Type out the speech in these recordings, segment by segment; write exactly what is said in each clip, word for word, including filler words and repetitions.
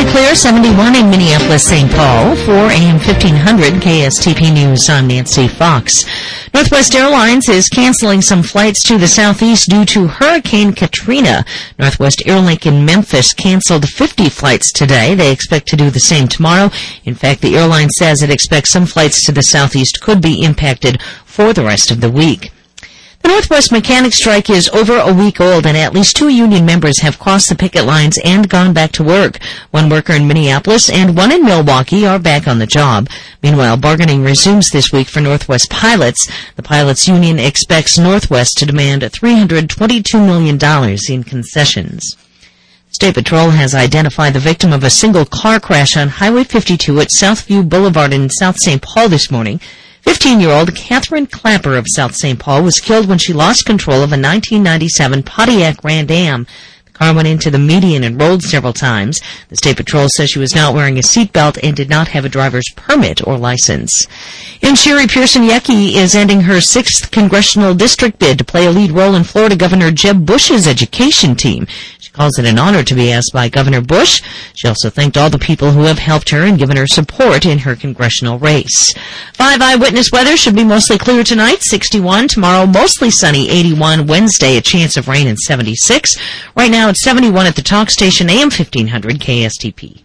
Mostly clear, seventy-one in Minneapolis, Saint Paul. For A M fifteen hundred K S T P News, I'm Nancy Fox. Northwest Airlines is canceling some flights to the southeast due to Hurricane Katrina. Northwest Airlink in Memphis canceled fifty flights today. They expect to do the same tomorrow. In fact, the airline says it expects some flights to the southeast could be impacted for the rest of the week. The Northwest mechanic strike is over a week old, and at least two union members have crossed the picket lines and gone back to work. One worker in Minneapolis and one in Milwaukee are back on the job. Meanwhile, bargaining resumes this week for Northwest pilots. The pilots union expects Northwest to demand three hundred twenty-two million dollars in concessions. State Patrol has identified the victim of a single car crash on Highway fifty-two at Southview Boulevard in South Saint Paul this morning. fifteen-year-old Catherine Clapper of South Saint Paul was killed when she lost control of a nineteen ninety-seven Pontiac Grand Am. The car went into the median and rolled several times. The State Patrol says she was not wearing a seatbelt and did not have a driver's permit or license. And Sherry Pearson-Yecke is ending her sixth congressional district bid to play a lead role in Florida Governor Jeb Bush's education team. She calls it an honor to be asked by Governor Bush. She also thanked all the people who have helped her and given her support in her congressional race. Five Eyewitness weather should be mostly clear tonight, sixty-one. Tomorrow, mostly sunny, eighty-one. Wednesday, a chance of rain, and seventy-six. Right now, it's seventy-one at the talk station, A M fifteen hundred K S T P.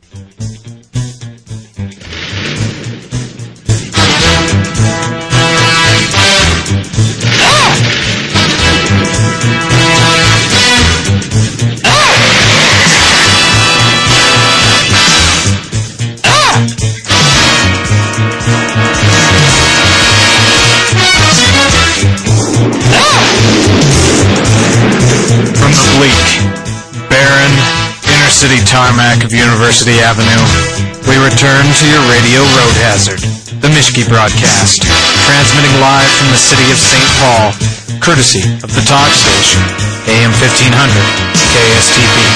From the bleak, barren, inner-city tarmac of University Avenue, we return to your radio road hazard, the Mishki broadcast, transmitting live from the city of Saint Paul, courtesy of the talk station, A M fifteen hundred K S T P.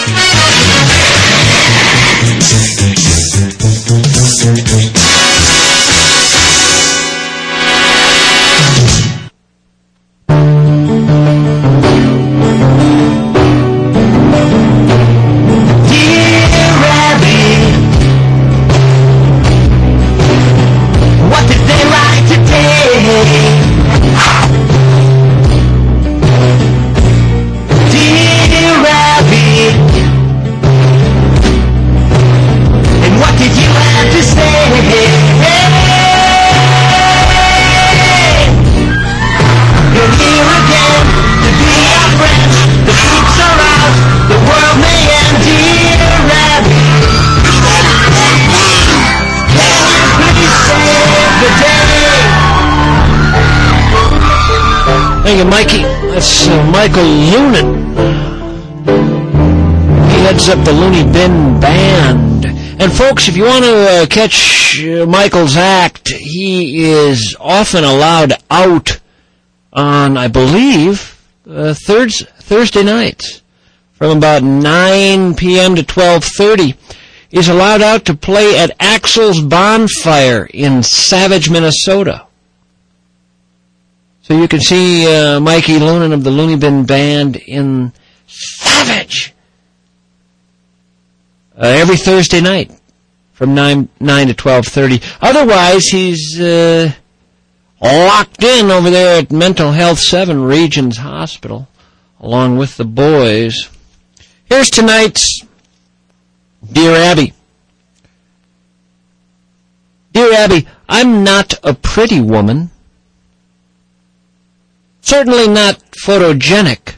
Thank you, Mikey. That's uh, Michael Loonan. He heads up the Looney Bin Band. And folks, if you want to uh, catch uh, Michael's act, he is often allowed out on, I believe, uh, thurs- Thursday nights from about nine p.m. to twelve thirty. He's allowed out to play at Axel's Bonfire in Savage, Minnesota. So you can see uh, Mikey Loonan of the Looney Bin Band in Savage uh, every Thursday night from nine to twelve thirty. Otherwise, he's uh, locked in over there at Mental Health seven Regions Hospital along with the boys. Here's tonight's Dear Abby. Dear Abby, I'm not a pretty woman. Certainly not photogenic.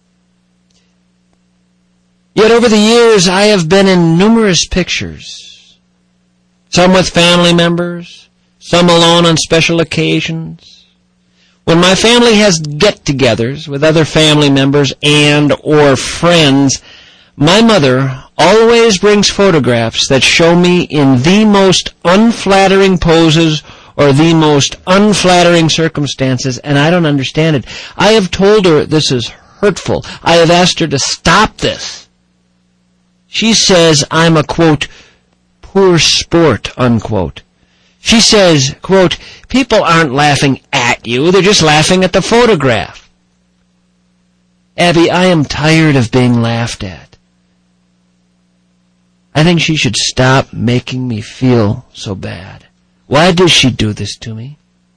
Yet over the years I have been in numerous pictures, some with family members, some alone on special occasions. When my family has get-togethers with other family members and or friends, my mother always brings photographs that show me in the most unflattering poses or the most unflattering circumstances, and I don't understand it. I have told her this is hurtful. I have asked her to stop this. She says I'm a, quote, poor sport, unquote. She says, quote, people aren't laughing at you, they're just laughing at the photograph. Abby, I am tired of being laughed at. I think she should stop making me feel so bad. Why does she do this to me?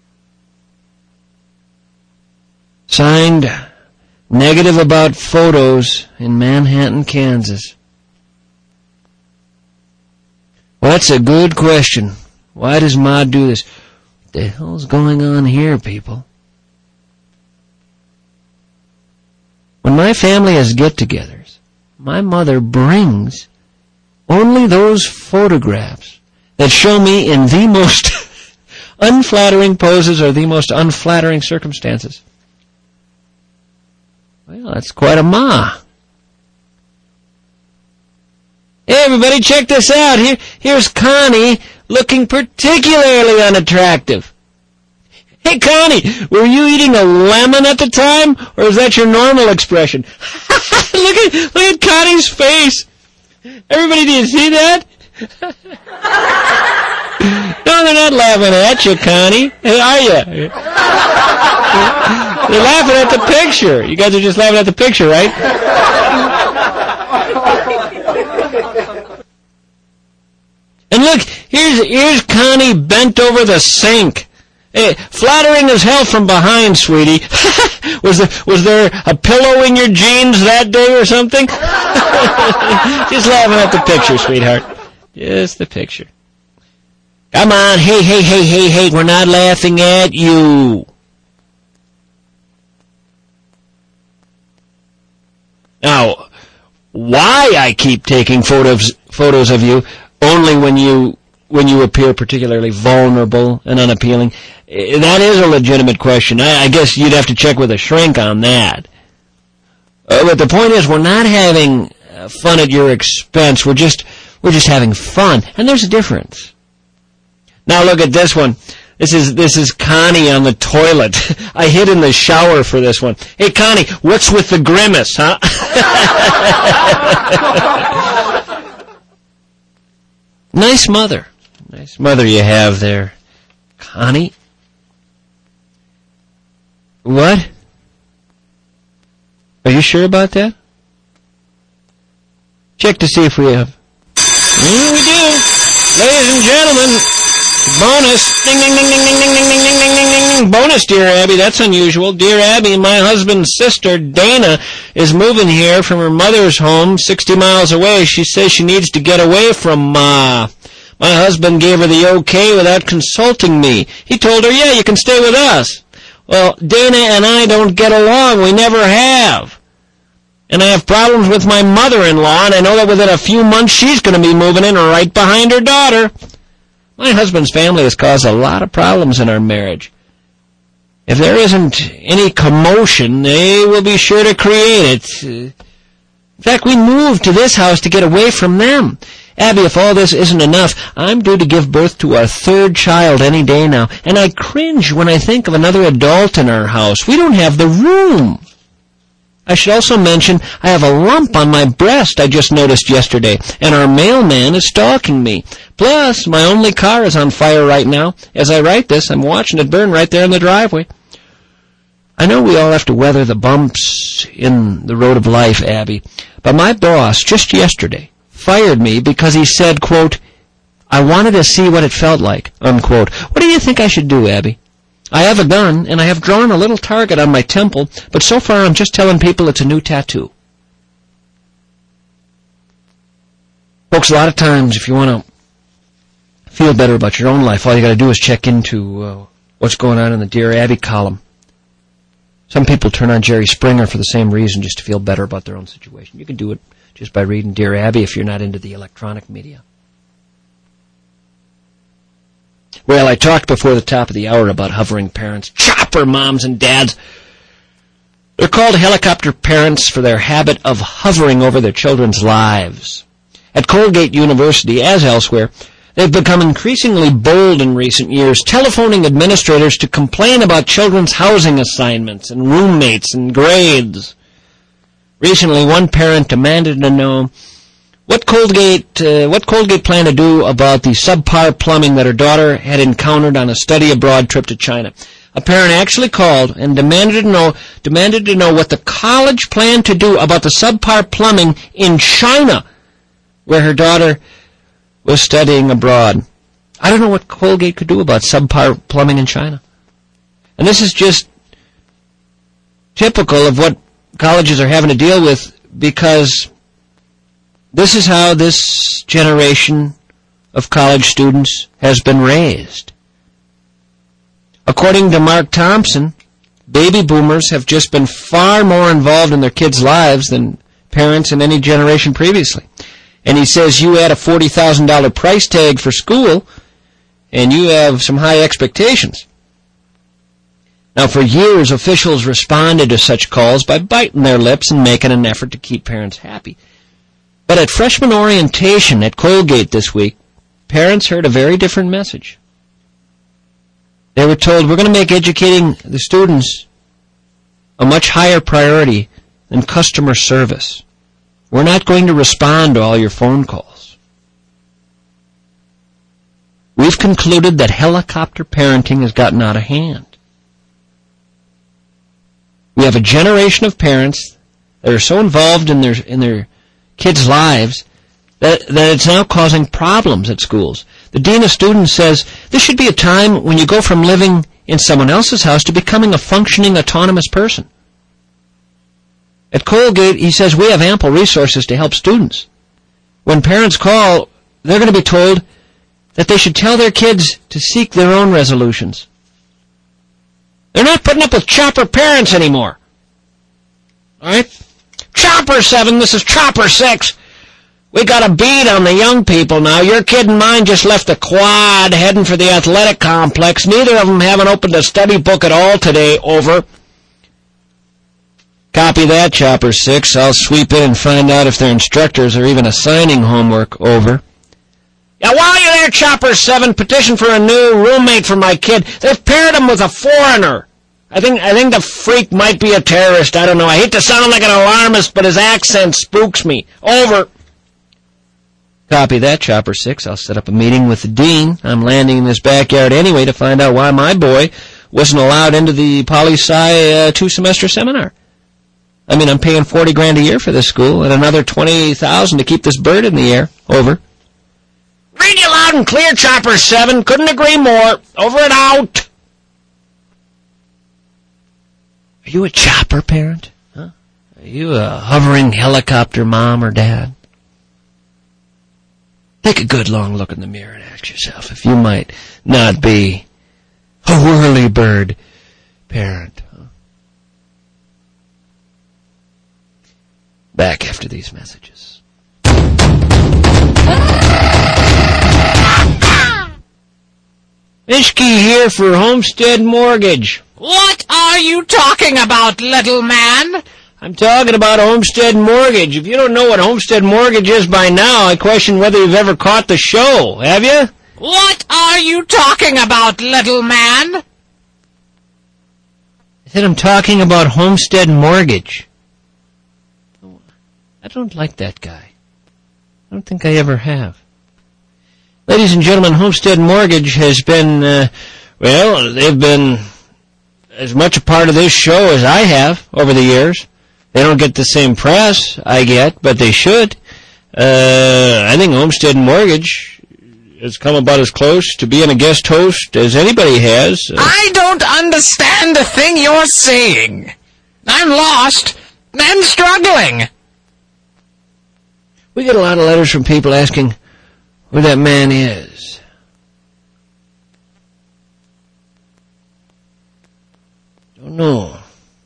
Signed, Negative About Photos in Manhattan, Kansas. Well, that's a good question. Why does Ma do this? What the hell's going on here, people? When my family has get-togethers, my mother brings only those photographs that show me in the most unflattering poses or the most unflattering circumstances. Well, that's quite a ma. Hey, everybody, check this out. Here, here's Connie looking particularly unattractive. Hey, Connie, were you eating a lemon at the time, or is that your normal expression? look at look at Connie's face. Everybody, do you see that? No, they're not laughing at you, Connie. Are you? They're laughing at the picture. You guys are just laughing at the picture, right? And look, here's here's Connie bent over the sink. Hey, flattering as hell from behind, sweetie. was there was there a pillow in your jeans that day or something? Just laughing at the picture, sweetheart. Just the picture. Come on, hey, hey, hey, hey, hey, we're not laughing at you. Now, why I keep taking photos photos of you only when you when you appear particularly vulnerable and unappealing, that is a legitimate question. I, I guess you'd have to check with a shrink on that. Uh, but the point is, we're not having uh, fun at your expense. We're just we're just having fun, and there's a difference. Now look at this one. This is this is Connie on the toilet. I hid in the shower for this one. Hey, Connie, what's with the grimace, huh? Nice mother. Nice mother you have there, Connie. What? Are you sure about that? Check to see if we have. Yeah, we do. Ladies and gentlemen, bonus. Ding, ding, ding, ding, ding, ding, ding, ding, ding, ding, ding, ding. Bonus, dear Abby. That's unusual. Dear Abby, my husband's sister, Dana, is moving here from her mother's home sixty miles away. She says she needs to get away from Ma. My husband gave her the okay without consulting me. He told her, yeah, you can stay with us. Well, Dana and I don't get along. We never have. And I have problems with my mother-in-law, and I know that within a few months she's going to be moving in right behind her daughter. My husband's family has caused a lot of problems in our marriage. If there isn't any commotion, they will be sure to create it. In fact, we moved to this house to get away from them. Abby, if all this isn't enough, I'm due to give birth to our third child any day now, and I cringe when I think of another adult in our house. We don't have the room. I should also mention I have a lump on my breast I just noticed yesterday, and our mailman is stalking me. Plus, my only car is on fire right now. As I write this, I'm watching it burn right there in the driveway. I know we all have to weather the bumps in the road of life, Abby, but my boss just yesterday fired me because he said, quote, I wanted to see what it felt like, unquote. What do you think I should do, Abby? I have a gun, and I have drawn a little target on my temple, but so far I'm just telling people it's a new tattoo. Folks, a lot of times, if you want to feel better about your own life, all you got to do is check into uh, what's going on in the Dear Abby column. Some people turn on Jerry Springer for the same reason, just to feel better about their own situation. You can do it just by reading Dear Abby if you're not into the electronic media. Well, I talked before the top of the hour about hovering parents, chopper moms and dads. They're called helicopter parents for their habit of hovering over their children's lives. At Colgate University, as elsewhere, they've become increasingly bold in recent years, telephoning administrators to complain about children's housing assignments and roommates and grades. Recently, one parent demanded to know what Colgate, uh, what Colgate planned to do about the subpar plumbing that her daughter had encountered on a study abroad trip to China. A parent actually called and demanded to know, demanded to know what the college planned to do about the subpar plumbing in China. where her daughter was studying abroad. I don't know what Colgate could do about subpar plumbing in China. And this is just typical of what colleges are having to deal with, because this is how this generation of college students has been raised. According to Mark Thompson, baby boomers have just been far more involved in their kids' lives than parents in any generation previously. And he says you add a forty thousand dollars price tag for school, and you have some high expectations. Now, for years, officials responded to such calls by biting their lips and making an effort to keep parents happy. But at freshman orientation at Colgate this week, parents heard a very different message. They were told, we're going to make educating the students a much higher priority than customer service. We're not going to respond to all your phone calls. We've concluded that helicopter parenting has gotten out of hand. We have a generation of parents that are so involved in their in their kids' lives that, that it's now causing problems at schools. The dean of students says this should be a time when you go from living in someone else's house to becoming a functioning, autonomous person. At Colgate, he says we have ample resources to help students. When parents call, they're going to be told that they should tell their kids to seek their own resolutions. They're not putting up with chopper parents anymore. All right? Chopper seven, this is Chopper six. We got a beat on the young people now. Your kid and mine just left the quad heading for the athletic complex. Neither of them haven't opened a study book at all today. Over. Copy that, Chopper six. I'll sweep in and find out if their instructors are even assigning homework. Over. Yeah, while you're there, Chopper seven, petition for a new roommate for my kid. They've paired him with a foreigner. I think I think the freak might be a terrorist. I don't know. I hate to sound like an alarmist, but his accent spooks me. Over. Copy that, Chopper six. I'll set up a meeting with the dean. I'm landing in this backyard anyway to find out why my boy wasn't allowed into the poli-sci uh, two-semester seminar. I mean, I'm paying forty grand a year for this school and another twenty thousand to keep this bird in the air. Over. Read you loud and clear, Chopper seven. Couldn't agree more. Over and out. Are you a chopper parent? Huh? Are you a hovering helicopter mom or dad? Take a good long look in the mirror and ask yourself if you might not be a whirly-bird parent. Huh? Back after these messages. Mishke here for Homestead Mortgage. What are you talking about, little man? I'm talking about Homestead Mortgage. If you don't know what Homestead Mortgage is by now, I question whether you've ever caught the show. Have you? What are you talking about, little man? I said I'm talking about Homestead Mortgage. I don't like that guy. I don't think I ever have. Ladies and gentlemen, Homestead Mortgage has been, uh, well, they've been as much a part of this show as I have over the years. They don't get the same press I get, but they should. Uh, I think Homestead Mortgage has come about as close to being a guest host as anybody has. Uh, I don't understand a thing you're saying. I'm lost and struggling. We get a lot of letters from people asking who that man is. Don't know.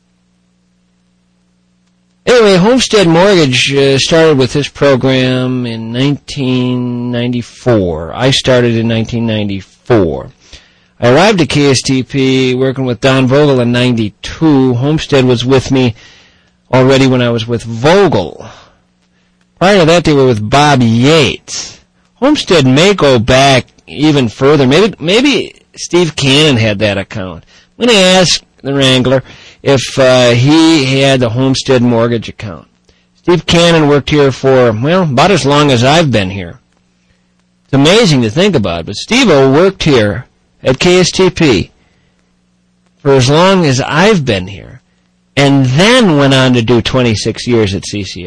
Anyway, Homestead Mortgage uh, started with this program in nineteen ninety-four. I started in nineteen ninety-four. I arrived at K S T P working with Don Vogel in ninety-two. Homestead was with me already when I was with Vogel. Prior to that, they were with Bob Yates. Homestead may go back even further. Maybe maybe Steve Cannon had that account. I'm going to ask the Wrangler if uh, he had the Homestead Mortgage account. Steve Cannon worked here for, well, about as long as I've been here. It's amazing to think about, but Steve-O worked here at K S T P for as long as I've been here, and then went on to do twenty-six years at C C O.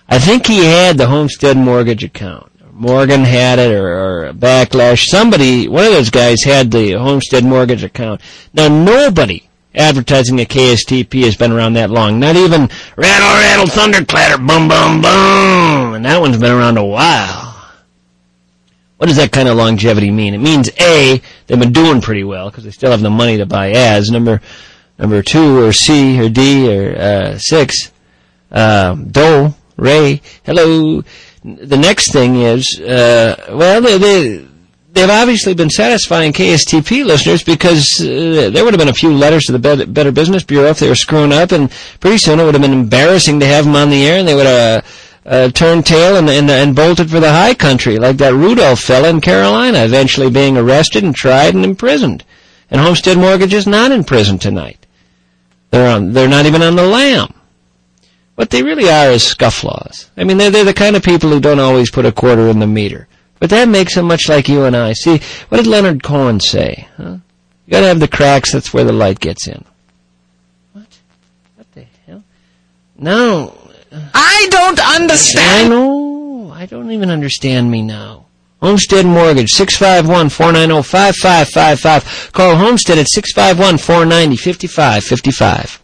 I think he had the Homestead Mortgage account. Morgan had it, or, or Backlash. Somebody, one of those guys had the Homestead Mortgage account. Now, nobody advertising at K S T P has been around that long. Not even rattle, rattle, thunderclatter, boom, boom, boom. And that one's been around a while. What does that kind of longevity mean? It means, A, they've been doing pretty well because they still have the money to buy ads. Number number two, or C, or D, or uh, six, uh, Do, Ray, hello. The next thing is, uh, well, they, they, they've obviously been satisfying K S T P listeners because uh, there would have been a few letters to the Better Business Bureau if they were screwing up, and pretty soon it would have been embarrassing to have them on the air, and they would have uh, uh, turned tail and, and, and bolted for the high country, like that Rudolph fella in Carolina, eventually being arrested and tried and imprisoned. And Homestead Mortgage is not in prison tonight. They're on, they're not even on the lam. What they really are is scufflaws. I mean, they're, they're the kind of people who don't always put a quarter in the meter. But that makes them much like you and I. See, what did Leonard Cohen say? Huh? You gotta have the cracks, that's where the light gets in. What? What the hell? No. I don't understand. I know. I don't even understand me now. Homestead Mortgage, six five one, four nine zero, five five five five. Call Homestead at six five one, four nine zero, five five five five.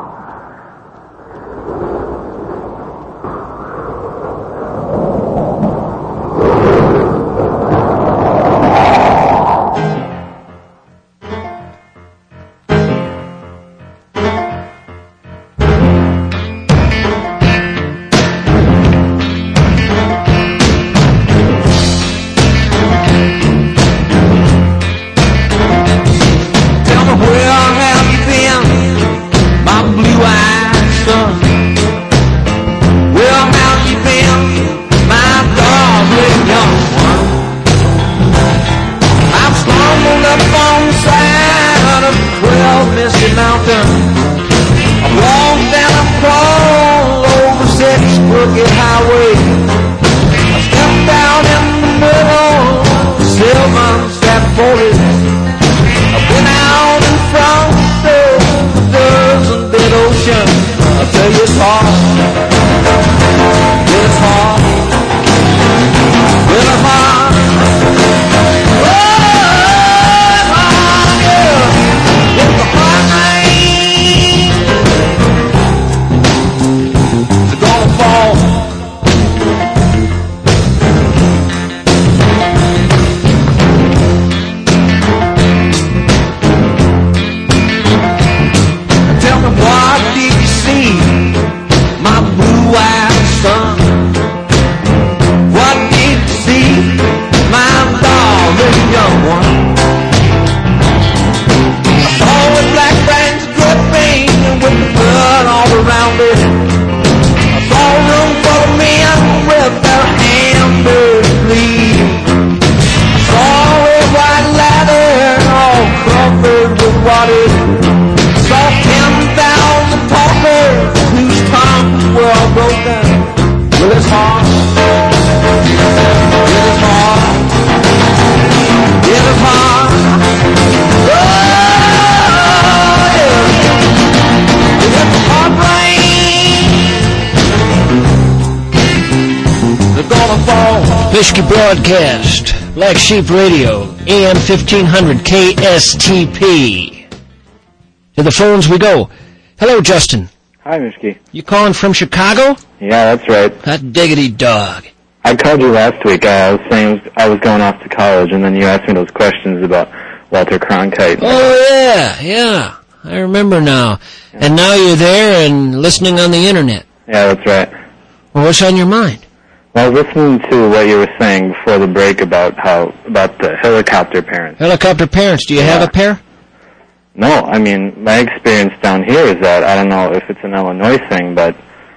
Mischke Broadcast, Black Sheep Radio, A M fifteen hundred K S T P. To the phones we go. Hello, Justin. Hi, Mischke. You calling from Chicago? Yeah, that's right. Hot diggity dog. I called you last week. I was saying I was going off to college, and then you asked me those questions about Walter Cronkite. Oh, yeah, yeah. I remember now. Yeah. And now you're there and listening on the Internet. Yeah, that's right. Well, what's on your mind? Well, I was listening to what you were saying before the break about how about the helicopter parents. Helicopter parents. Do you yeah. have a pair? No. I mean, my experience down here is that, I don't know if it's an Illinois thing, but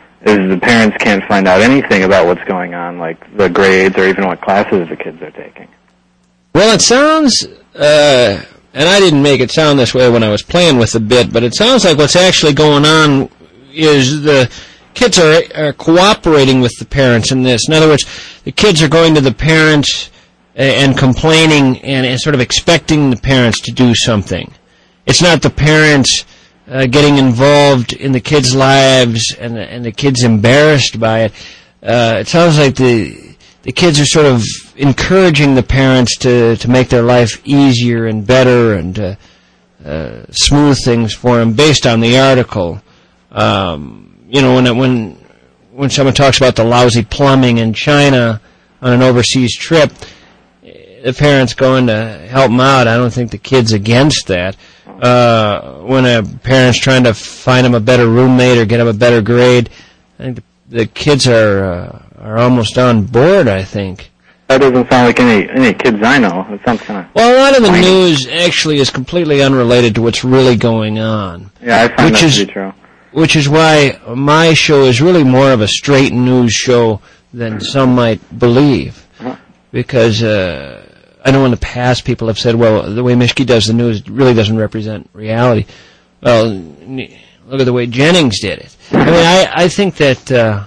is the parents can't find out anything about what's going on, like the grades or even what classes the kids are taking. Well, it sounds, uh, and I didn't make it sound this way when I was playing with the bit, but it sounds like what's actually going on is the kids are, are cooperating with the parents in this. In other words, the kids are going to the parents and complaining and, and sort of expecting the parents to do something. It's not the parents uh, getting involved in the kids' lives and the, and the kids embarrassed by it. uh, it sounds like the the kids are sort of encouraging the parents to, to make their life easier and better and to uh, smooth things for them based on the article. Um, you know, when when when someone talks about the lousy plumbing in China on an overseas trip, the parents going to help them out. I don't think the kid's against that. Uh, when a parent's trying to find him a better roommate or get him a better grade, I think the, the kids are uh, are almost on board, I think. That doesn't sound like any any kids I know. It sounds kind of... Well, a lot of the news actually is completely unrelated to what's really going on. Yeah, I find which that is, to be true. Which is why my show is really more of a straight news show than some might believe. Uh-huh. Because uh, I know in the past people have said, well, the way Mischke does the news really doesn't represent reality. Well, look at the way Jennings did it. I mean, I, I think that... Uh,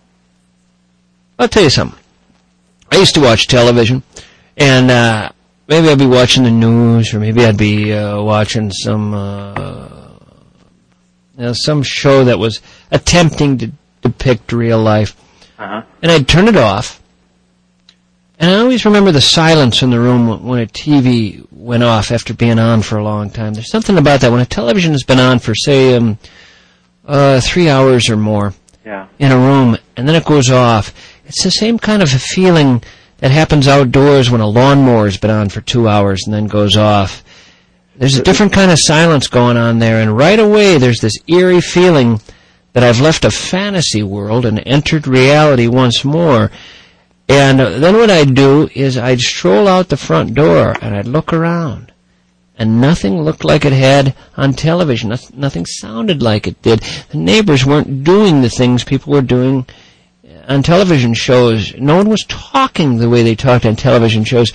I'll tell you something. I used to watch television, and uh, maybe I'd be watching the news, or maybe I'd be uh, watching some uh, you know, some show that was attempting to depict real life. Uh-huh. And I'd turn it off, and I always remember the silence in the room when a T V went off after being on for a long time. There's something about that. When a television has been on for, say, um, uh, three hours or more yeah. in a room, and then it goes off, it's the same kind of a feeling that happens outdoors when a lawnmower has been on for two hours and then goes off. There's a different kind of silence going on there, and right away there's this eerie feeling that I've left a fantasy world and entered reality once more. And then what I'd do is I'd stroll out the front door and I'd look around. And nothing looked like it had on television. Nothing sounded like it did. The neighbors weren't doing the things people were doing on television shows. No one was talking the way they talked on television shows.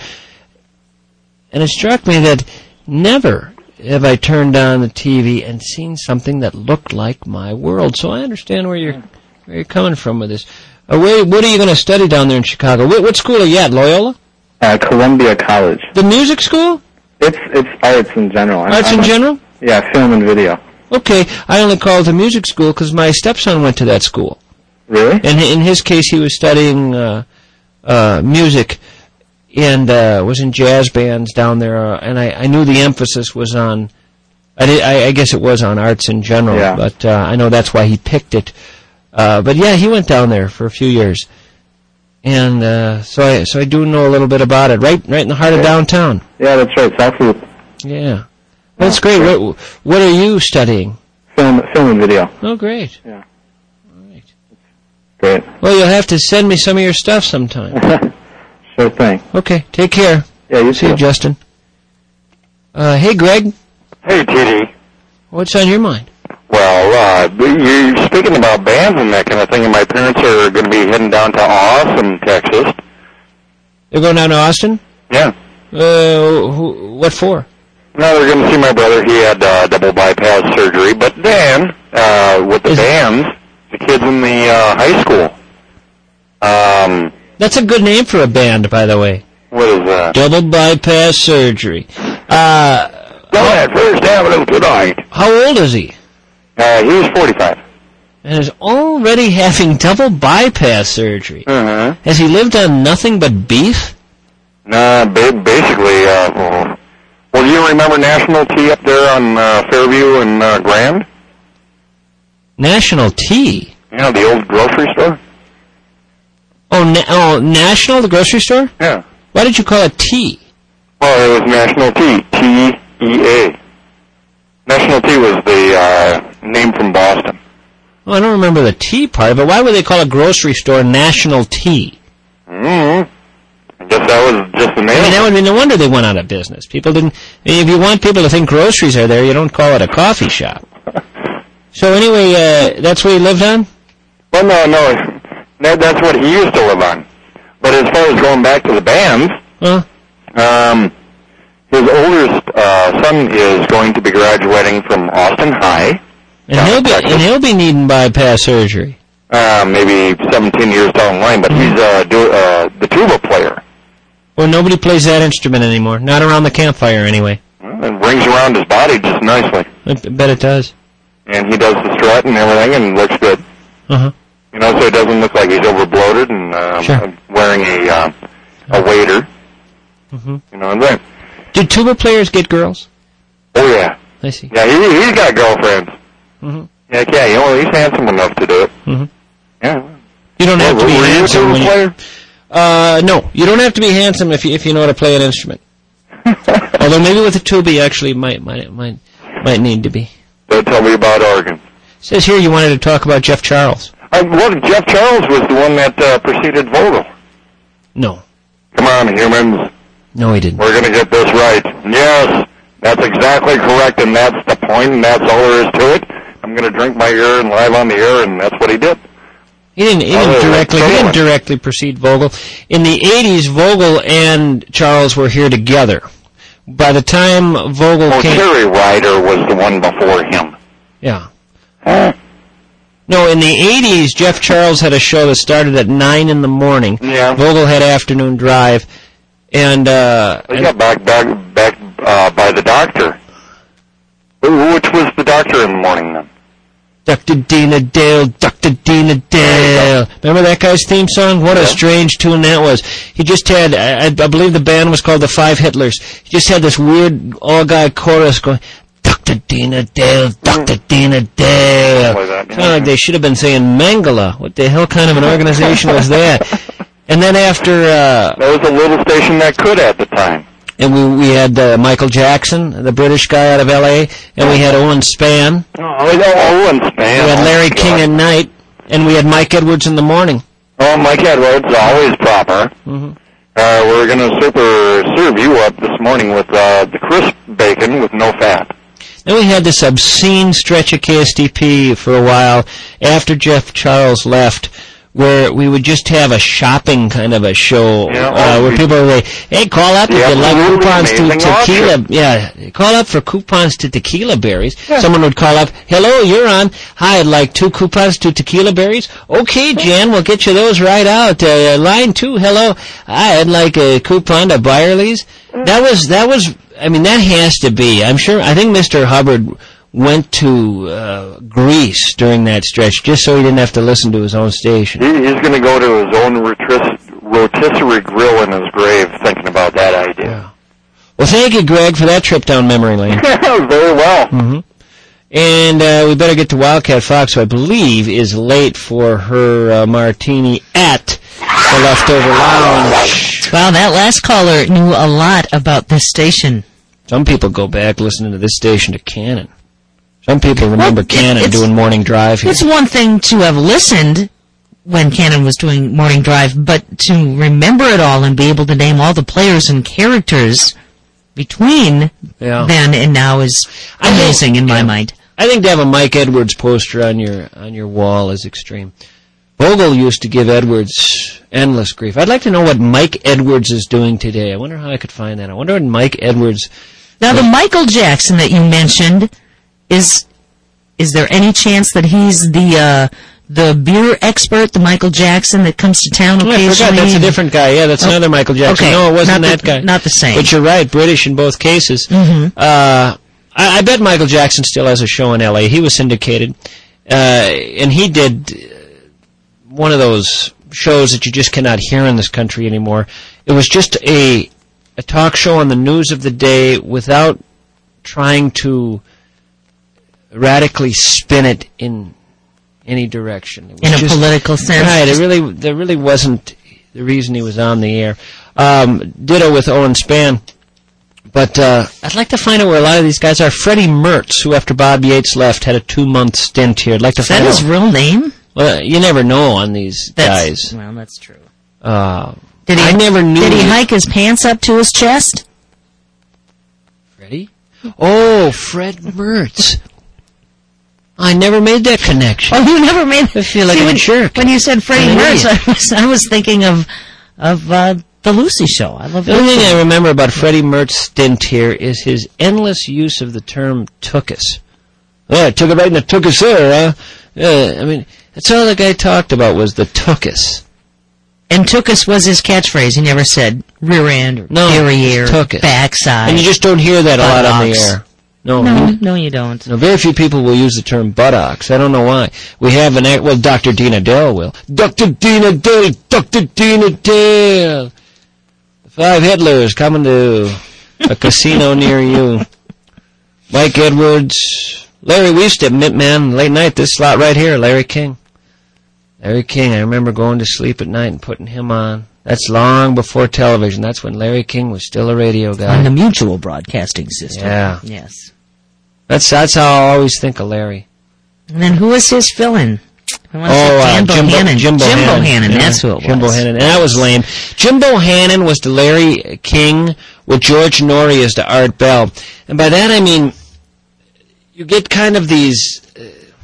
And it struck me that never have I turned on the T V and seen something that looked like my world. So I understand where you're where you're coming from with this. Uh, where, what are you going to study down there in Chicago? What, what school are you at, Loyola? Uh, Columbia College. The music school? It's it's arts in general. I'm, Arts I'm in a, general? Yeah, film and video. Okay, I only call it the music school because my stepson went to that school. Really? And in his case, he was studying uh, uh, music and uh, was in jazz bands down there. Uh, and I, I knew the emphasis was on, I, did, I, I guess it was on arts in general, yeah. but uh, I know that's why he picked it. Uh, but yeah, he went down there for a few years. And uh, so I so I do know a little bit about it, right right in the heart okay. of downtown. Yeah, that's right, South Loop. Yeah. That's great. What, what are you studying? Film, film and video. Oh, great. Yeah. All right. Great. Well, you'll have to send me some of your stuff sometime. Sure thing. Okay, take care. Yeah, you See too. you, Justin. Uh, hey, Greg. Hey, T D. What's on your mind? Well, uh, you're speaking about bands and that kind of thing, and my parents are going to be heading down to Austin, Texas. They're going down to Austin? Yeah. Uh, who, what for? No, they're going to see my brother. He had uh, double bypass surgery. But then, uh, with the Is bands, the kids in the uh, high school. Um, That's a good name for a band, by the way. what is that? Double bypass surgery. Uh, Go at First Avenue tonight. how old is he? Uh, he was forty-five. And is already having double bypass surgery. Uh-huh. Has he lived on nothing but beef? Nah, ba- basically, uh, well, well, do you remember National Tea up there on uh, Fairview and uh, Grand? National Tea? You know, the old grocery store? Oh, na- oh, National, the grocery store? Yeah. Why did you call it tea? Well, it was National Tea, T E A. National Tea was the uh, name from Boston. Well, I don't remember the tea part, but why would they call a grocery store National Tea? Mm-hmm. I guess that was just the name. I mean, that would be no wonder they went out of business. People didn't. I mean, if you want people to think groceries are there, you don't call it a coffee shop. So anyway, uh, that's where he lived on? Well, no, no, that, that's what he used to live on. But as far as going back to the bands, Huh? um, his oldest uh, son is going to be graduating from Austin High. And he'll be and he'll be needing bypass surgery. Uh, maybe seventeen years down the line, but he's uh, do, uh, the tuba player. Well, nobody plays that instrument anymore. Not around the campfire, anyway. Well, it rings around his body just nicely. I bet it does. And he does the strut and everything and looks good. Uh-huh. You know, so it doesn't look like he's overbloated and um, Sure. wearing a uh, a waiter. Mm-hmm. You know, and then, Do tuba players get girls? oh yeah, I see. yeah, he he's got girlfriends. Mm-hmm. Yeah, yeah, you know, he's handsome enough to do it. Mm-hmm. Yeah. You don't have Well, to be were you a handsome tuba when you... player? Uh, no, you don't have to be handsome if you, if you know how to play an instrument. Although maybe with a tuba you actually might might might might need to be. Don't tell me about organ. It says here you wanted to talk about Jeff Charles. Uh, well, Jeff Charles was the one that uh, preceded Vogel. No. Come on, humans. No, he didn't. We're going to get this right. Yes, that's exactly correct, and that's the point, and that's all there is to it. I'm going to drink my urine live on the air, and that's what he did. He didn't, he Oh, didn't that's directly. He didn't excellent. directly precede Vogel. In the eighties, Vogel and Charles were here together. By the time Vogel Oh, came, Terry Ryder was the one before him. yeah. Huh? No, in the eighties, Jeff Charles had a show that started at nine in the morning. Yeah. Vogel had afternoon drive, and uh, He got back back back uh, by the doctor. Wh- Which was the doctor in the morning then? Doctor Dina Dale, Doctor Dina Dale. Remember that guy's theme song? What a Yeah. strange tune that was. He just had, I, I believe the band was called the Five Hitlers. He just had this weird all-guy chorus going, Doctor Dina Dale, Doctor Dina Dale. Like that, yeah. Kind of like they should have been saying Mangala. What the hell kind of an organization was that? And then after, uh, That was a little station that could at the time. and we we had uh, Michael Jackson, the British guy out of L A, and we had Owen Spann. Oh, oh and Span. We had Larry King at night, and we had Mike Edwards in the morning. Oh, Mike Edwards, always proper. Mm-hmm. Uh, we're going to super serve you up this morning with uh, the crisp bacon with no fat. Then we had this obscene stretch of K S T P for a while after Jeff Charles left, where we would just have a shopping kind of a show, Yeah, uh, oh, where we- people would say, hey, call up if The you like absolutely coupons to amazing tequila. auction. Yeah, call up for coupons to tequila berries. Someone would call up, hello, you're on. Hi, I'd like two coupons to tequila berries. Okay, Jan, we'll get you those right out. Uh, line two, hello. Hi, I'd like a coupon to Byerly's. That was, that was, I mean, that has to be, I'm sure, I think Mister Hubbard went to uh, Greece during that stretch just so he didn't have to listen to his own station. He, he's going to go to his own rotis- rotisserie grill in his grave thinking about that idea. Yeah. Well, thank you, Greg, for that trip down memory lane. Very well. Mm-hmm. And uh, we better get to Wildcat Fox, who I believe is late for her uh, martini at the Leftover Lounge. Wow, that last caller knew a lot about this station. Some people go back listening to this station to Cannon. Some people remember Well, it- Cannon it's- doing morning drive here. It's one thing to have listened when Cannon was doing Morning Drive, but to remember it all and be able to name all the players and characters between Yeah. then and now is I think- amazing in my yeah. mind. I think to have a Mike Edwards poster on your on your wall is extreme. Vogel used to give Edwards endless grief. I'd like to know what Mike Edwards is doing today. I wonder how I could find that. I wonder what Mike Edwards... Now, the Michael Jackson that you mentioned, is is there any chance that he's the uh, the beer expert, the Michael Jackson that comes to town Oh, I occasionally? forgot, that's a different guy. Yeah, that's Oh, another Michael Jackson. okay, No, it wasn't not that the- guy. not the same. But you're right, British in both cases. Mhm. Uh, I, I bet Michael Jackson still has a show in L A. He was syndicated. Uh, and he did uh, one of those shows that you just cannot hear in this country anymore. It was just a a talk show on the news of the day without trying to radically spin it in any direction. It was In a just- political sense? Right, it really, there really wasn't the reason he was on the air. Um, ditto with Owen Spann. But uh, I'd like to find out where a lot of these guys are. Freddie Mertz, who after Bob Yates left had a two-month stint here. I'd like to Is that find his out. real name? Well, you never know on these That's, guys. Well, that's true. Uh, Did he, I never knew. Did he hike his pants up to his chest? Freddie? Oh, Fred Mertz. I never made that connection. Oh, you never made. I feel like See, I'm when, a jerk. when you said Freddie I'm an Mertz, idiot. I was I was thinking of of uh, the Lucy Show. I love The only Lucy. thing I remember about Freddie Mertz's stint here is his endless use of the term "tookus." Oh, I took it right in the tookus there, huh? Yeah, I mean, that's all the guy talked about was the tookus. And Tookus was his catchphrase. He never said rear end or No, derriere, Tookus. backside. And you just don't hear that a lot on the buttocks. air. No, No, you, no, you don't. no, very few people will use the term buttocks. I don't know why. We have an act, well, Doctor Dina Dale will. Doctor Dina Dale, Doctor Dina Dale. The five Hitlers coming to a casino near you. Mike Edwards, Larry, we used to admit, man, late night, this slot right here, Larry King. Larry King, I remember going to sleep at night and putting him on. That's long before television. That's when Larry King was still a radio guy. On the Mutual Broadcasting System. Yeah. Yes. That's that's how I always think of Larry. And then who was his fill-in? Oh, uh, Jimbo Jimbo Hannon. Jimbo, Jimbo Hannon. Hannon, Yeah, that's who it Jimbo was. Hannon, and that was lame. Jimbo Hannon was the Larry King, with George Norrie as the Art Bell. And by that I mean, you get kind of these uh,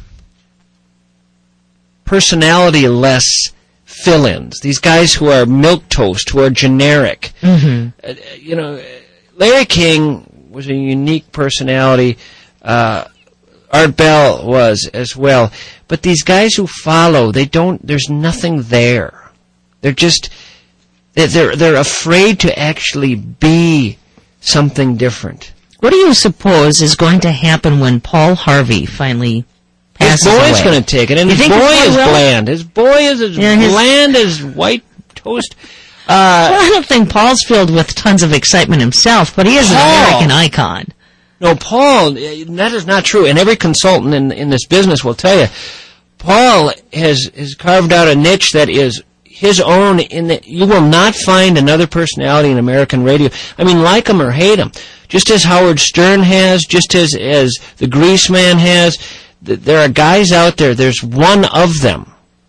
personality-less fill-ins. These guys who are milquetoast, who are generic. Mm-hmm. Uh, you know, Larry King was a unique personality. Uh, Art Bell was as well. But these guys who follow, they don't, there's nothing there. They're just, they're, they're afraid to actually be something different. What do you suppose is going to happen when Paul Harvey finally His passes boy's away? going to take it, and You his think boy his boy is will? bland. His boy is as Yeah, his- bland as white toast. Uh, Well, I don't think Paul's filled with tons of excitement himself, but he is Paul. an American icon. No, Paul, that is not true. And every consultant in in this business will tell you, Paul has, has carved out a niche that is his own. In that you will not find another personality in American radio. I mean, like him or hate him, just as Howard Stern has, just as as the Grease Man has. Th- there are guys out there. There's one of them,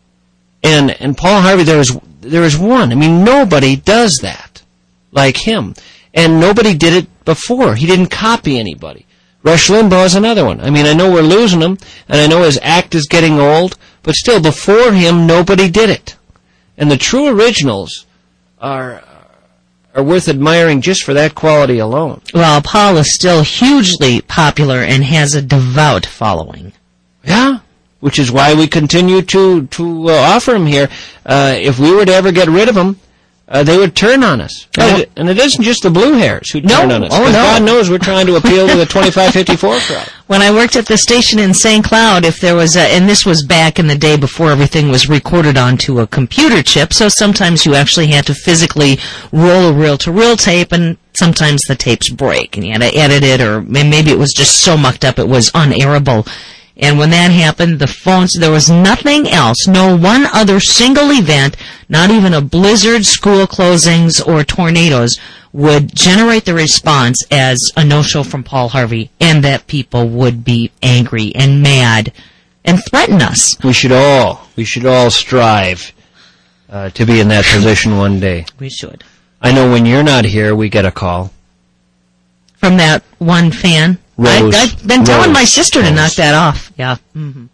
and and Paul Harvey. There is there is one. I mean, nobody does that like him. And nobody did it before. He didn't copy anybody. Rush Limbaugh is another one. I mean, I know we're losing him, and I know his act is getting old, but still, before him, nobody did it. And the true originals are are worth admiring just for that quality alone. Well, Paul is still hugely popular and has a devout following. Yeah, which is why we continue to, to uh, offer him here. Uh, if we were to ever get rid of him, Uh, they would turn on us. Oh. And, it, and it isn't just the blue hairs who No. turn on us. Oh, 'Cause no. God knows we're trying to appeal to the twenty-five fifty-four crowd. When I worked at the station in Saint Cloud, if there was a, and this was back in the day before everything was recorded onto a computer chip, so sometimes you actually had to physically roll a reel-to-reel tape, and sometimes the tapes break, and you had to edit it, or maybe it was just so mucked up it was unairable. And when that happened, the phones, there was nothing else, no one other single event, not even a blizzard, school closings, or tornadoes, would generate the response as a no-show from Paul Harvey, and that people would be angry and mad and threaten us. We should all, we should all strive uh, to be in that position one day. We should. I know when you're not here, we get a call. From that one fan. Rose. I, I've been telling Rose. my sister to Rose. knock that off. Yeah. Mm-hmm.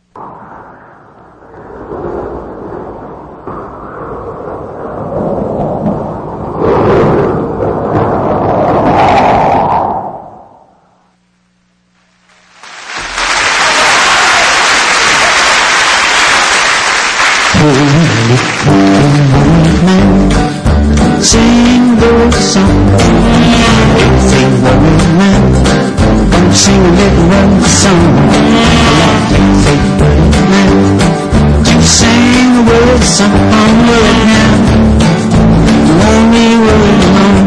Sing those songs. Sing one man. Sing a little one song. Say one man. To sing a word song right now. Lonely word alone.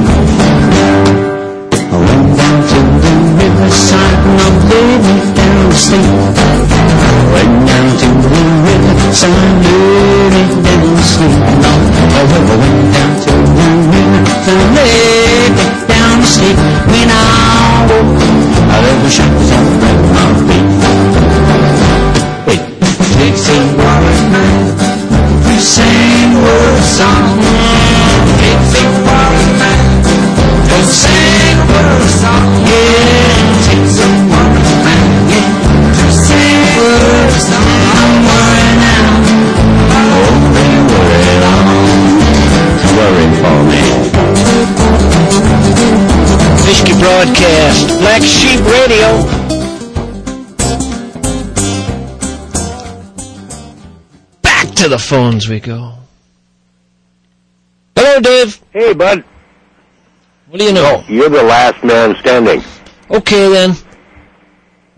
I went down to the riverside and I laid me down to sleep. I went down to the riverside and laid me down to sleep. I went down to the riverside and laid me down to sleep. When I woke, I heard the shadows on my feet. Wait, Dixie Water Man, you sang a word song. Dixie Water Man, you sang a word song. Yeah, Dixie Water Man, yeah, you sang a word song. I'm worried now, only worried on, worried for me. Mishki Broadcast, Black Sheep Radio. Back to the phones we go. Hello, Dave. Hey, bud. What do you know? You're the last man standing. Okay, then.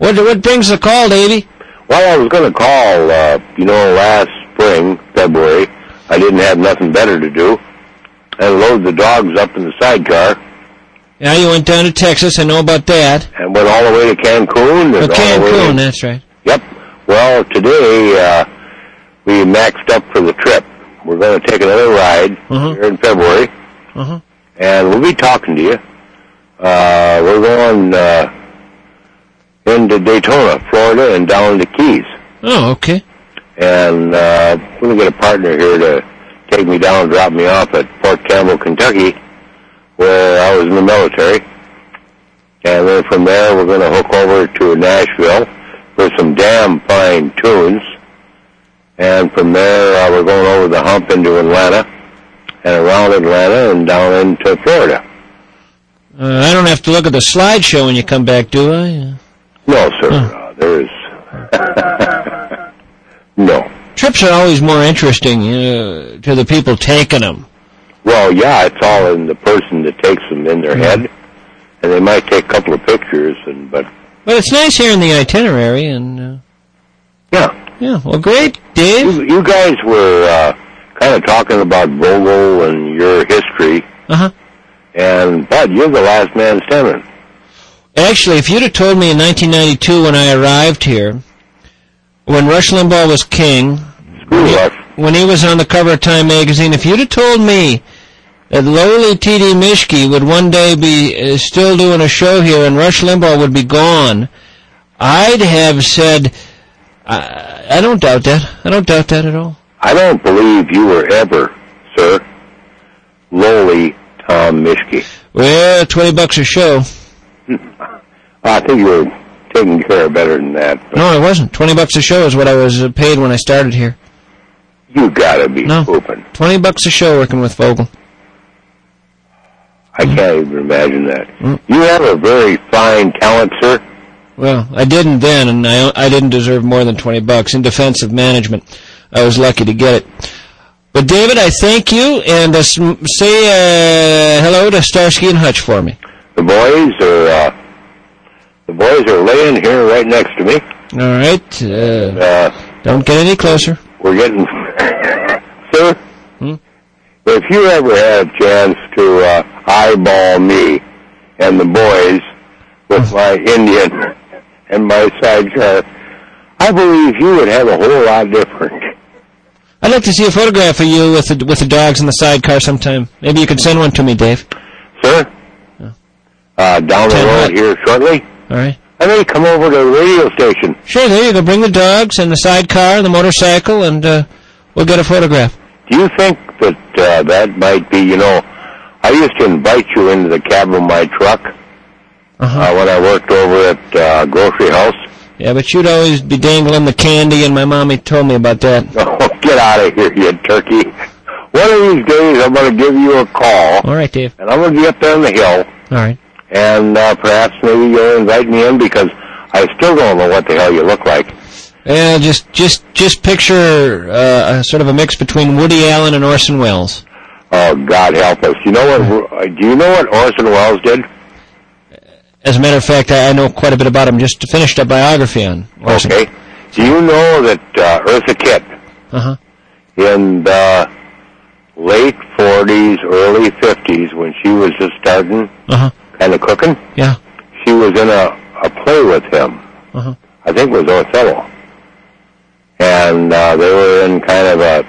What what brings the call, Davey? Well, I was going to call, uh, you know, last spring, February. I didn't have nothing better to do. I loaded the dogs up in the sidecar. Yeah, you went down to Texas. I know about that. And went all the way to Cancun. Oh, Cancun, that's right. Yep. Well, today uh, we maxed up for the trip. We're going to take another ride uh-huh. here in February. Uh-huh. And we'll be talking to you. Uh, we're going uh, into Daytona, Florida, and down to Keys. Oh, okay. And uh, we're going to get a partner here to take me down and drop me off at Fort Campbell, Kentucky, where I was in the military. And then from there, we're going to hook over to Nashville for some damn fine tunes. And from there, uh, we're going over the hump into Atlanta, and around Atlanta, and down into Florida. Uh, I don't have to look at the slideshow when you come back, do I? No, sir. Huh. Uh, there is... no. Trips are always more interesting uh, to the people taking them. Well, yeah, it's all in the person that takes them in their yeah. head, and they might take a couple of pictures, and but... But it's nice hearing the itinerary, and... Uh, yeah. Yeah, well, great, Dave. You, you guys were uh, kind of talking about Vogel and your history. Uh-huh. And, Bud, you're the last man standing. Actually, if you'd have told me in nineteen ninety-two when I arrived here, when Rush Limbaugh was king, Screw when, Rush. He, when he was on the cover of Time magazine, if you'd have told me that lowly T D Mischke would one day be uh, still doing a show here and Rush Limbaugh would be gone, I'd have said, I, I don't doubt that. I don't doubt that at all. I don't believe you were ever, sir, lowly Tom Mischke. Well, twenty bucks a show. I think you were taking care of better than that. But no, I wasn't. Twenty bucks a show is what I was paid when I started here. You gotta be no. pooping. Twenty bucks a show working with Vogel. I mm. can't even imagine that. Mm. You have a very fine talent, sir. Well, I didn't then, and I, I didn't deserve more than twenty bucks. In defense of management, I was lucky to get it. But, David, I thank you, and uh, say uh, hello to Starsky and Hutch for me. The boys are uh, the boys are laying here right next to me. All right. Uh, and, uh, don't get any closer. We're getting... Sir, hmm? if you ever had a chance to uh, eyeball me and the boys with my Indian and my sidecar, I believe you would have a whole lot different. I'd like to see a photograph of you with the, with the dogs in the sidecar sometime. Maybe you could send one to me, Dave. Sir? Oh. Uh, down the road here shortly. All right. I may come over to the radio station. Sure, there you go. Bring the dogs and the sidecar and the motorcycle, and uh, we'll get a photograph. Do you think that uh, that might be, you know, I used to invite you into the cab of my truck uh-huh. uh, when I worked over at uh, Grocery House. Yeah, but you'd always be dangling the candy, and my mommy told me about that. Oh, get out of here, you turkey. One of these days, I'm going to give you a call. All right, Dave. And I'm going to be up there on the hill. All right. And uh, perhaps maybe you'll invite me in because I still don't know what the hell you look like. Yeah, just just just picture uh, a sort of a mix between Woody Allen and Orson Welles. Oh, God help us. You know what? Do you know what Orson Welles did? As a matter of fact, I know quite a bit about him. Just finished a biography on Orson. Okay. Do you know that uh, Eartha Kitt uh-huh. in the late forties, early fifties, when she was just starting uh-huh. kind of cooking, yeah, she was in a, a play with him. Uh-huh. I think it was Othello. And uh, they were in kind of a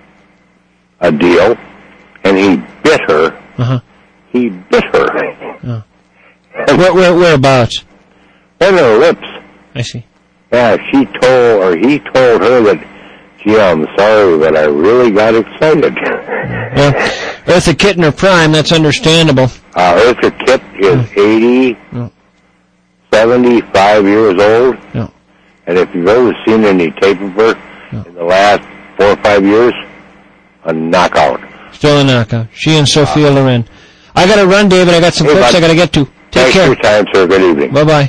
a deal, and he bit her. Uh-huh. He bit her. Oh. Where, where, whereabouts? In her lips. I see. Yeah, she told, or he told her that, gee, I'm sorry, but I really got excited. Well, Eartha Kitt in her prime, that's understandable. Uh, Eartha Kitt is oh. eighty, oh. seventy-five years old. Oh. And if you've ever seen any tape of her oh. in the last four or five years, a knockout. Still a knockout. She and Sophia uh, Loren. I got to run, David. I got some hey, clips bud. I got to get to. Take Thanks care. for your time, sir. Good evening. Bye-bye.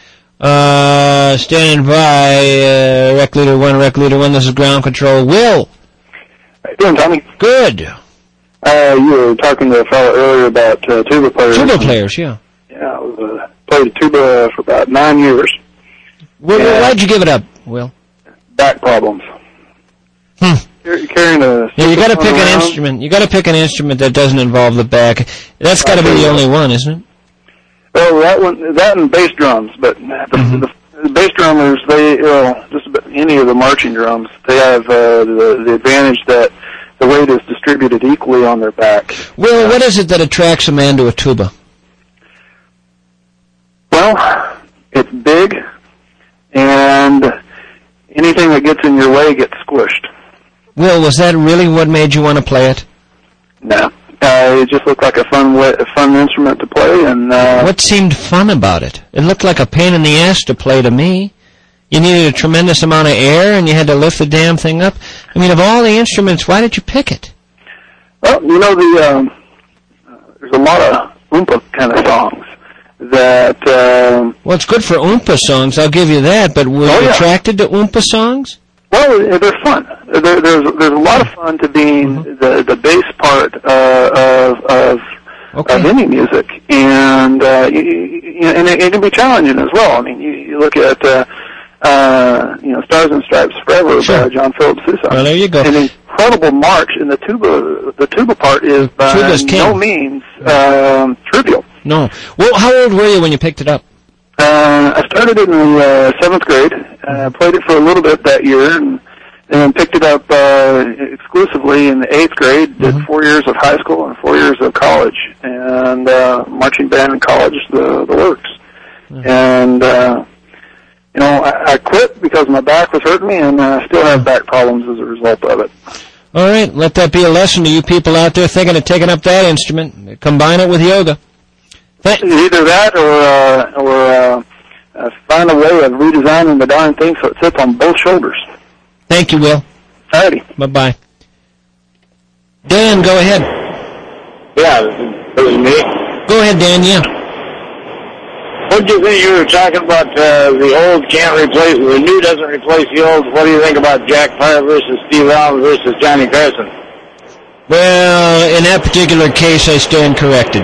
Uh, standing by, uh, Rec Leader one, Rec Leader one, this is Ground Control. Will. How you doing, Tommy? Good. Uh, you were talking to a fellow earlier about uh, tuba players. Tuba players, yeah. Yeah, I was, uh, played tuba for about nine years. Well, Yeah. why'd you give it up, Will? Back problems. Hmm. Car- Carrying a Yeah, you got to pick an around. instrument. You got to pick an instrument that doesn't involve the back. That's got to be the only one, isn't it? Oh, that one, that and bass drums. But the, Mm-hmm. the, the bass drummers, they, well, just about any of the marching drums, they have uh, the, the advantage that the weight is distributed equally on their back. Will, what is it that attracts a man to a tuba? Well, it's big, and anything that gets in your way gets squished. Will, was that really what made you want to play it? No. Uh, it just looked like a fun wa- a fun instrument to play, and uh, What seemed fun about it? It looked like a pain in the ass to play to me. You needed a tremendous amount of air, and you had to lift the damn thing up. I mean, of all the instruments, why did you pick it? well, you know, the um, uh, there's a lot of oompa kind of songs that. Um, Well, it's good for Oompa songs, I'll give you that, but were Oh, you yeah. attracted to Oompa songs? Well, they're fun. There, there's there's a lot of fun to being Mm-hmm. the the bass part uh, of of, Okay. of any music, and uh, you, you, and it, it can be challenging as well. I mean, you, you look at uh, uh, you know Stars and Stripes Forever Sure. by John Philip Sousa. Well, there you go. An incredible march, and the tuba the tuba part is by Tuba's king. no means um, trivial. No. Well, how old were you when you picked it up? Uh, I started it in the uh, seventh grade. Uh, played it for a little bit that year, and then picked it up uh, exclusively in the eighth grade. Did Mhm. four years of high school and four years of college, and uh, marching band in college, the the works. And uh, you know, I, I quit because my back was hurting me, and I still have back problems as a result of it. All right, let that be a lesson to you people out there thinking of taking up that instrument. Combine it with yoga. Th- Either that, or uh, or uh, uh, find a way of redesigning the darn thing so it sits on both shoulders. Thank you, Will. Alrighty. Bye-bye. Dan, go ahead. Yeah, this is, this is me. Go ahead, Dan, yeah. What do you think? You were talking about uh, the old can't replace, the new doesn't replace the old. What do you think about Jack Parr versus Steve Allen versus Johnny Carson? Well, in that particular case, I stand corrected.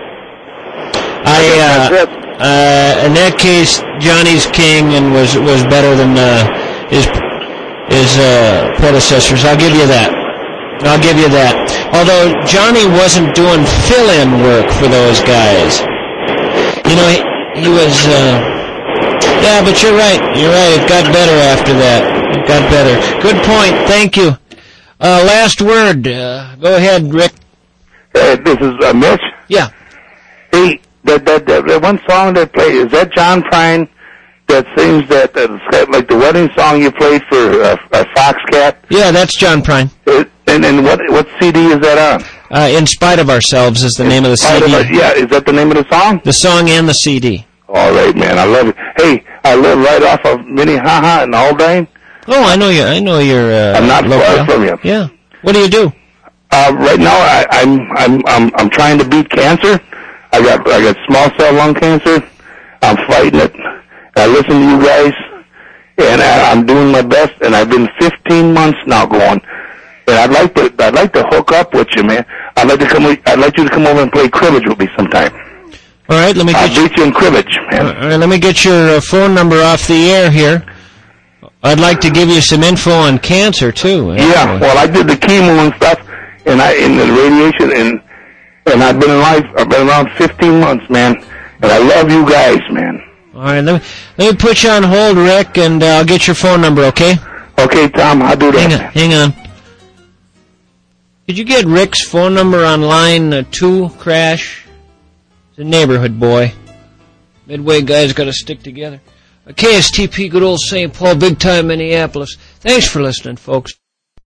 I, uh, That's it. uh, in that case, Johnny's king and was was better than uh, his his uh, predecessors. I'll give you that. I'll give you that. Although Johnny wasn't doing fill-in work for those guys. You know, he, he was. Uh, yeah, but you're right. You're right. It got better after that. It got better. Good point. Thank you. Uh, last word. Uh, go ahead, Rick. Hey, this is uh, Mitch. Yeah. Hey, that, that, that, that one song that played, is that John Prine that sings that, uh, like the wedding song you played for uh, uh, Foxcat? Yeah, that's John Prine. Uh, and and what what C D is that on? Uh, In Spite of Ourselves is the name of the C Part D. of it- yeah, is that the name of the song? The song and the C D. All right, man, I love it. Hey, I live right off of Minnie Haha in Haldane. Oh, I know you. I know you're. Uh, I'm not local. far from you. Yeah. What do you do? Uh, right now, I, I'm I'm I'm I'm trying to beat cancer. I got I got small cell lung cancer. I'm fighting it. I listen to you guys, and I, I'm doing my best. And I've been fifteen months now going. And I'd like to I'd like to hook up with you, man. I'd like to come. I'd like you to come over and play cribbage with me sometime. All right, let me I'll get you. beat you in cribbage, man. All right, let me get your uh, phone number off the air here. I'd like to give you some info on cancer too. Yeah, well, I did the chemo and stuff, and I in the radiation, and and I've been alive. I've been around fifteen months, man, and I love you guys, man. All right, let me let me put you on hold, Rick, and uh, I'll get your phone number. Okay? Okay, Tom, I'll do that. Hang on, hang on. Did you get Rick's phone number on line uh, two, Crash? He's a neighborhood boy. Midway guys got to stick together. K S T P, good old Saint Paul, big time Minneapolis. Thanks for listening, folks.